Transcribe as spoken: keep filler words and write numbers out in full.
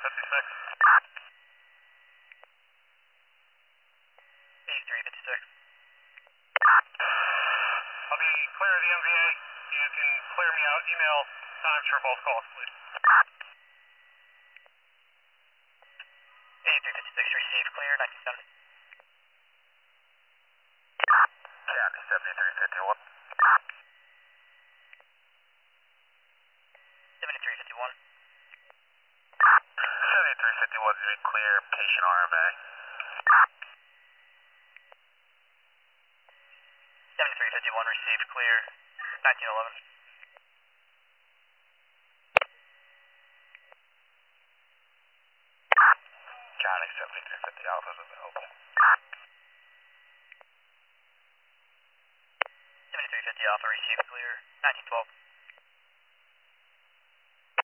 fifty-six. eighty-three fifty-six. I'll be clear of the M V A. You can clear me out. Email times for both calls, please. eighty-three fifty-six, received, clear, nineteen seventy. County seventy-three fifty-one. seventy-three fifty-one. seventy-three fifty-one is being clear, patient R M A. seventy-three fifty-one, received, clear, nineteen eleven. County seventy-three fifty Alpha is available. seventy-three fifty Alpha, received, clear, nineteen twelve.